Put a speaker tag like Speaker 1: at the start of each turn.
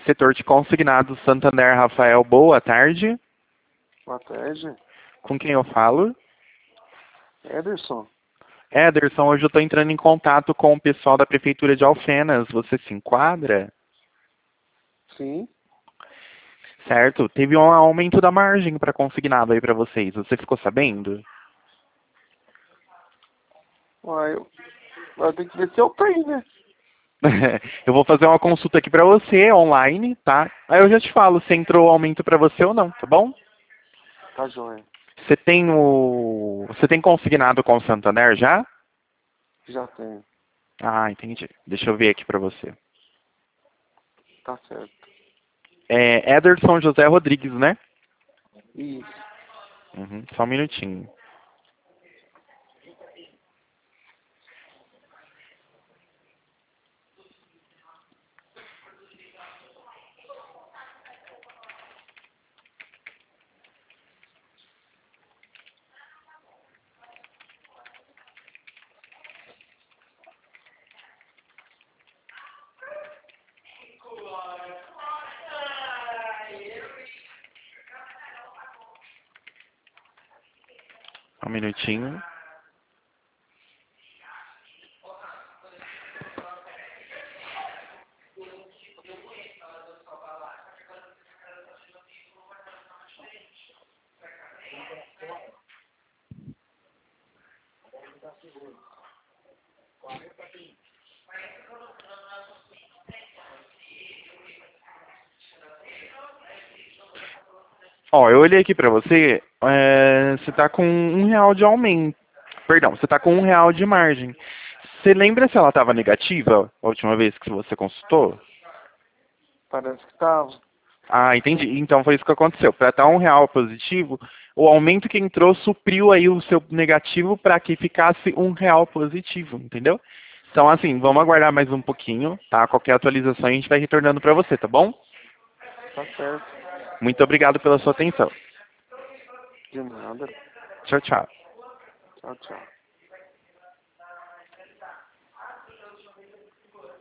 Speaker 1: Setor de consignados Santander, Rafael, boa tarde.
Speaker 2: Boa tarde.
Speaker 1: Com quem eu falo?
Speaker 2: Ederson.
Speaker 1: Ederson, hoje eu estou entrando em contato com o pessoal da Prefeitura de Alfenas. Você se enquadra?
Speaker 2: Sim.
Speaker 1: Certo. Teve um aumento da margem para consignado aí para vocês. Você ficou sabendo?
Speaker 2: Uai, eu tenho que ver se eu tenho, né?
Speaker 1: Eu vou fazer uma consulta aqui para você online, tá? Aí eu já te falo se entrou o aumento para você ou não, tá bom?
Speaker 2: Tá joia.
Speaker 1: Você tem consignado com o Santander já?
Speaker 2: Já tenho.
Speaker 1: Ah, entendi. Deixa eu ver aqui para você.
Speaker 2: Tá certo.
Speaker 1: É Ederson José Rodrigues, né?
Speaker 2: Isso.
Speaker 1: Uhum, só um minutinho. Um minutinho. Ó, eu olhei aqui pra você, você tá com R$ 1 de aumento. Perdão, você tá com R$ 1 de margem. Você lembra se ela estava negativa a última vez que você consultou?
Speaker 2: Parece que tava.
Speaker 1: Ah, entendi. Então foi isso que aconteceu. Para estar R$ 1 positivo, o aumento que entrou supriu aí o seu negativo para que ficasse R$ 1 positivo, entendeu? Então, assim, vamos aguardar mais um pouquinho, tá? Qualquer atualização a gente vai retornando para você, tá bom?
Speaker 2: Tá certo.
Speaker 1: Muito obrigado pela sua atenção.
Speaker 2: De nada.
Speaker 1: Tchau, tchau.
Speaker 2: Tchau, tchau.